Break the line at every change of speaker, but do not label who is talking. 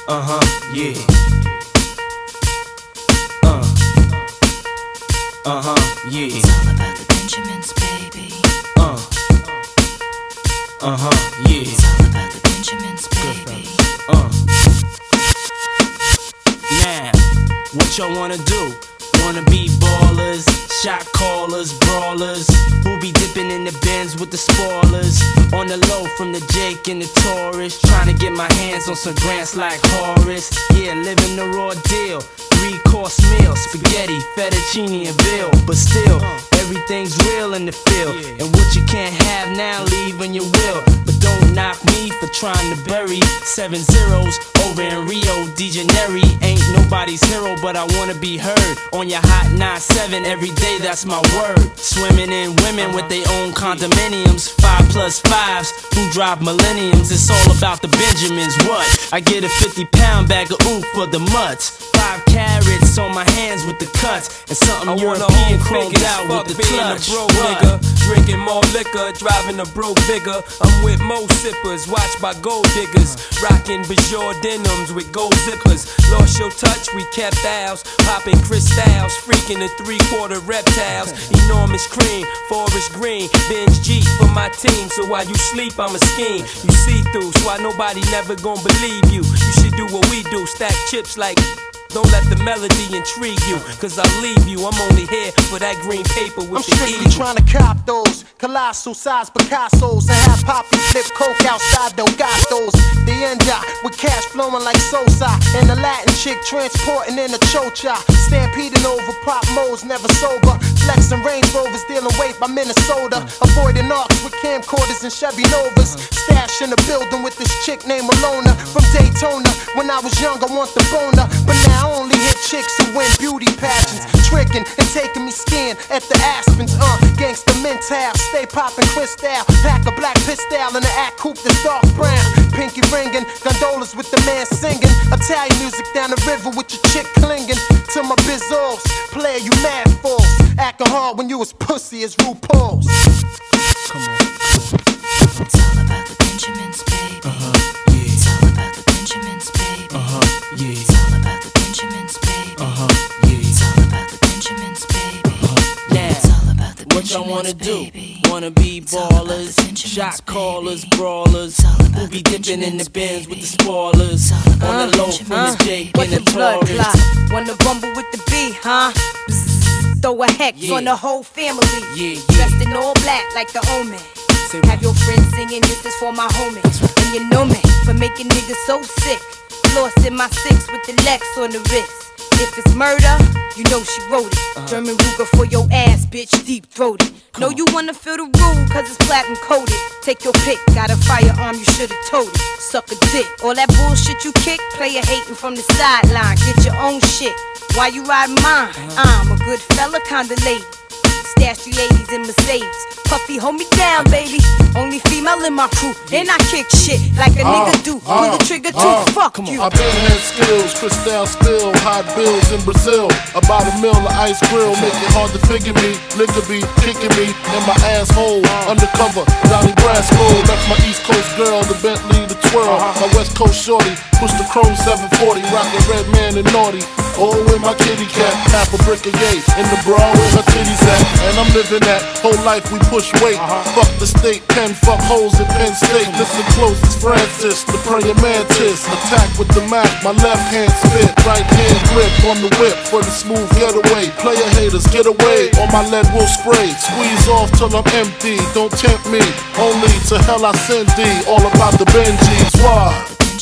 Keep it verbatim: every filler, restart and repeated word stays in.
Uh-huh, yeah. Uh. Uh-huh, yeah.
It's all about the Benjamins, baby.
Uh. Uh-huh, yeah.
It's all about the Benjamins, baby.
Uh. Now, what y'all wanna do? Wanna be ballers, shot callers, brawlers, who be dipping in the Benz with the spoilers. On the low from the Jake and the Taurus, trying to get my hands on some grants like Horace. Yeah, living the raw deal, three course meal, spaghetti, fettuccine and veal. But still, everything's real in the field, and what you can't have now, leave when you will. But don't knock me for trying to bury seven zeros over in Rio de Janeiro. Ain't nobody's hero, but I wanna be heard on your hot nine seven every day, that's my word. Swimming in women with their own condominiums, five plus fives who drive millenniums. It's all about the Benjamins, what? I get a fifty pound bag of oof for the mutts, five carrots on my hands with the cuts, and something
I
European chromed out with the clutch.
Broke nigga, drinking more liquor, driving a broke bigger. I'm with mo sippers, watched by gold diggers, rocking Bajor denims with gold zippers. Lost your touch, we kept ours, popping crystals, freaking the three-quarter reptiles. Enormous cream, forest green, binge G for my team. So while you sleep, I'm a scheme. You see through, so why nobody never gonna believe you. You should do what we do, stack chips like. Don't let the melody intrigue you, cause I'll leave you. I'm only here for that green paper with
I'm
the
strictly
E.
trying to cop those colossal size Picassos and have Poppy flip coke outside Delgados. The end with cash flowing like Sosa, and the Latin chick transporting in a chocha. Stampeding over pop modes, never sober. Flexing Range Rovers, dealing weight by Minnesota. Avoiding arcs with camcorders and Chevy Novas. Stash in the building with this chick named Malona from Daytona. When I was young, I want the boner, but now I only hit chicks who win beauty pageants, tricking and taking me skiing at the Aspens. Uh, gangsta mental, stay popping crystal, pack a black pistol in the act coupe that's dark brown. Pinky ringing, gondolas with the man singing. Italian music down the river with your chick clinging to my bizzos. Player, you mad false, acting hard when you was pussy as RuPaul's.
Come on.
It's all about the Benjamins, baby.
Uh-huh, yeah.
It's all about the Benjamins, baby.
Uh-huh, yeah.
It's all about the Benjamins, baby.
Uh-huh, yeah.
It's all about the Benjamins, baby.
Uh-huh. Now,
It's all about the
what y'all wanna
Benjamins,
do?
baby.
Wanna be
It's all about the
ballers,
Benjamins,
shot callers,
baby.
brawlers,
It's all about
who be
the
dipping in the
Benjamins,
Benz with the
baby.
spoilers.
It's all about
On the
the
low from the
Benjamins,
Jake
What
and
the
the
blood
Taurus.
clot? Wanna rumble with the B, huh? Bzzz, throw a hex
Yeah.
on the whole family.
Yeah, yeah.
Dressed in all black like the omen.
Say
Have your friends singing, this is for my homies. And you know me for making niggas so sick. Lost in my six with the Lex on the wrist. If it's murder, you know she wrote it.
Uh-huh.
German Ruger for your ass, bitch, deep throated. Know you wanna feel the rule, cause it's platinum coated. Take your pick, got a firearm, you should've told it. Suck a dick, all that bullshit you kick, player hating from the sideline. Get your own shit, why you riding mine? I'm a good fella, kinda lady. Stash three eighties in Mercedes. Puffy, hold me down, baby. Only female in my crew. And I kick shit like a nigga do. Pull the trigger too,
uh,
fuck you.
I've been had skills, Cristal spill, hot bills in Brazil. About a mill of ice grill, make it hard to figure me. Liquor be kicking me in my asshole. Undercover, Donnie Brasco. Left my East Coast girl, the Bentley, the twirl. My West Coast shorty, push the chrome seven forty. Rockin' red man and naughty. Oh, with my kitty cat, half a brick of gate. In the bra where her titties at. And I'm living that whole life we push weight. Fuck the state pen, fuck hoes at Penn State. Listen close, it's Francis, the praying mantis. Attack with the Mac, my left hand spit. Right hand grip on the whip for the smooth getaway. Player haters, get away, or my lead will spray. Squeeze off till I'm empty, don't tempt me. Only to hell I send thee, all about the Benjis. Why?